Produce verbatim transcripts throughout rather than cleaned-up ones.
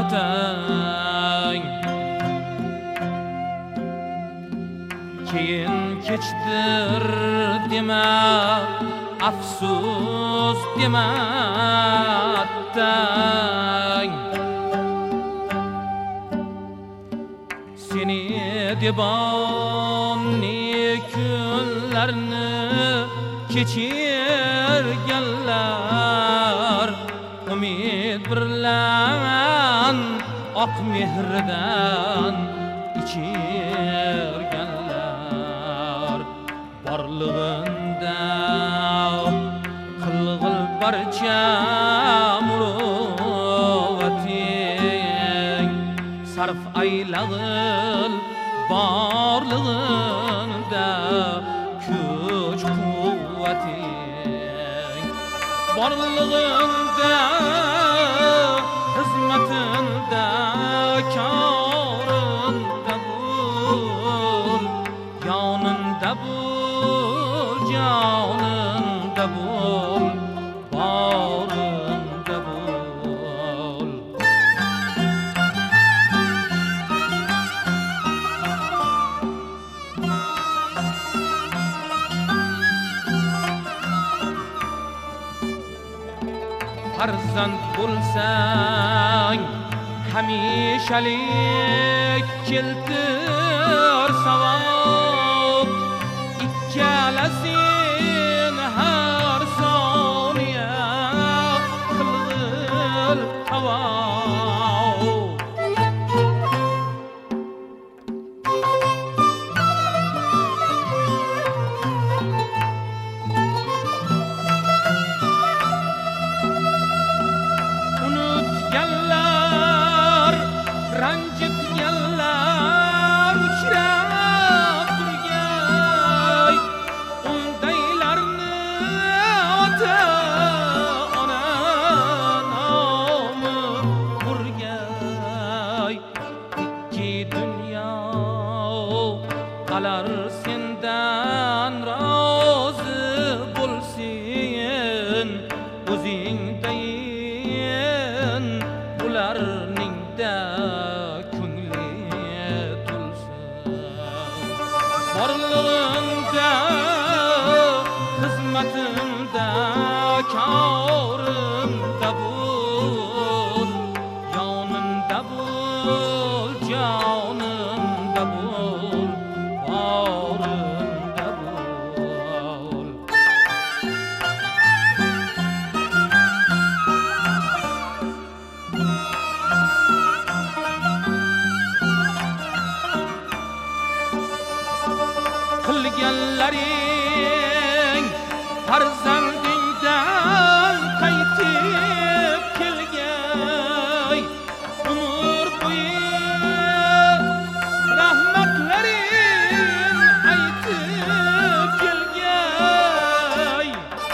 otang keyin kechdir dema afsus dema attang seni debam ne kunlarni kechirganlar umid birlan oq mehrdan ichirganlar borlig'inda qilg'il barcha muruvvating sarf aylag'il borlig'inda kuch quvvating borlig'inda xizmatinda korinda bo'l yoningda bo'l joningda bo'l boringda bo'l farzand bo'lsang hamishalik keltir savob ikkalasin har soniya qilg'il tavob unutganlar ranjitganlar uchrab turgay undaylarni ota ona nomi urgay ikki dunyo qalar sendan rozi bo'lsin o'zingdayin ularningda ko'ngli to'lsin borlig'ingda xizmatimda korimda bo'l yonimda bo'l jonimda bo'l borimda bo'l qilganlaring farzandingdan qaytib kelgay umr bo'yi rahmatlaring aytib kelgay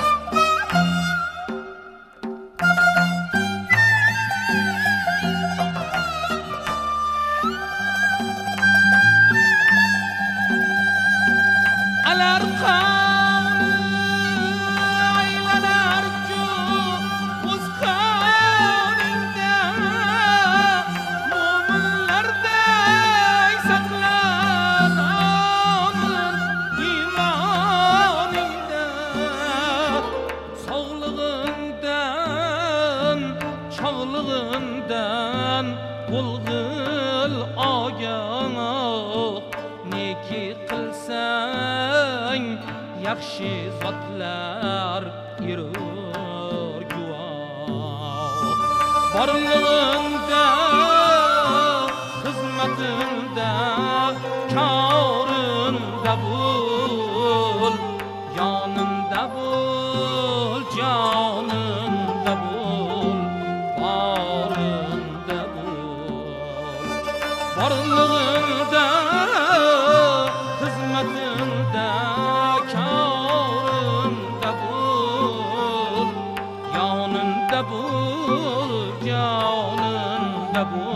alar qavmi aylanarku o'z qoningda mo'minlarday saqlanan iymoningda sog'lig'ingdan chog'lig'ingdan bo'lg'il ogoh neki qilsang yaxshi zotlar erur guvoh borlig'ingda xizmatimda korinda bo'l yonimda bo'l jonimda bo'l borimda bo'l borlig'ingda xizmatimda korimda bo'l yonimda bo'l jonimda bo'l